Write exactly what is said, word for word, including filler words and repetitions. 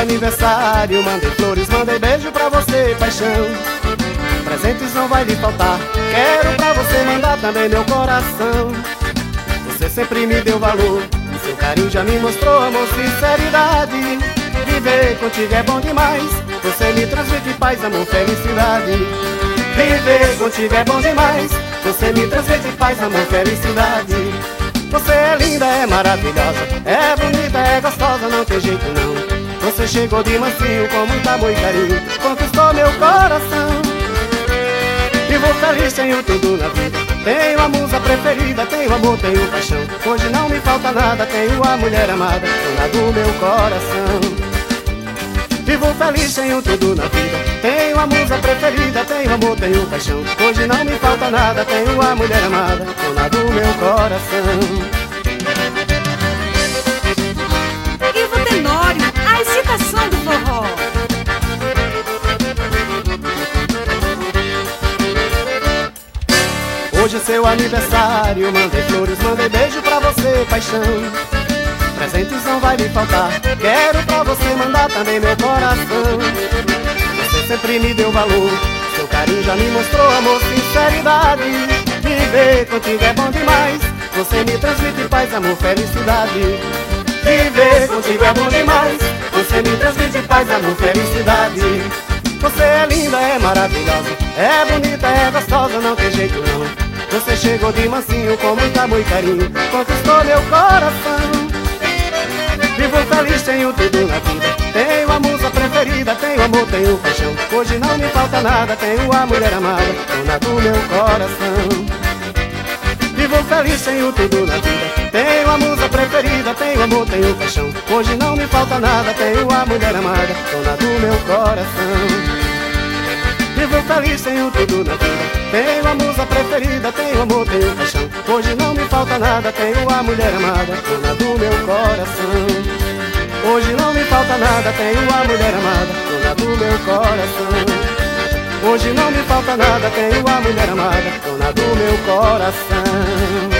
aniversário, mandei flores, mandei beijo pra você, paixão. Presentes não vai lhe faltar, quero pra você mandar também meu coração. Você sempre me deu valor, seu carinho já me mostrou amor, sinceridade. Viver contigo é bom demais, você me transmite paz, amor, felicidade. Viver contigo é bom demais, você me transmite paz, amor, felicidade. Você é linda, é maravilhosa, é bonita, é gostosa, não tem jeito não. Você chegou de mansinho com muito amor e carinho, conquistou meu coração. Vivo feliz, tenho tudo na vida, tenho a musa preferida, tenho amor, tenho paixão. Hoje não me falta nada, tenho a mulher amada, dona do meu coração. Vivo feliz, tenho tudo na vida, tenho a musa preferida, tenho amor, tenho paixão. Hoje não me falta nada, tenho a mulher amada, dona do meu coração. Ivo Tenório, a excitação do forró. Hoje é seu aniversário, mandei flores, mandei beijo pra você, paixão. Presentes não vai lhe faltar, quero pra você mandar também meu coração. Você sempre me deu valor, seu carinho já me mostrou amor, sinceridade. Viver contigo é bom demais, você me transmite paz, amor, felicidade. Viver contigo é bom demais, você me transmite paz, amor, felicidade. Você é linda, é maravilhosa, é bonita, é gostosa, não tem jeito não. Você chegou de mansinho com muito amor e carinho, conquistou meu coração. Vivo feliz, tenho tudo na vida, tenho a musa preferida, tenho amor, tenho paixão. Hoje não me falta nada, tenho a mulher amada, dona do meu coração. Vivo feliz, tenho tudo na vida, tenho a musa preferida, tenho amor, tenho paixão. Hoje não me falta nada, tenho a mulher amada, dona do meu coração. Vivo feliz, tenho tudo na vida, tenho a musa preferida, tenho amor, tenho paixão. Hoje não me falta nada, tenho a mulher amada, dona do meu coração. Hoje não me falta nada, tenho a mulher amada, dona do meu coração. Hoje não me falta nada, tenho a mulher amada, dona do meu coração.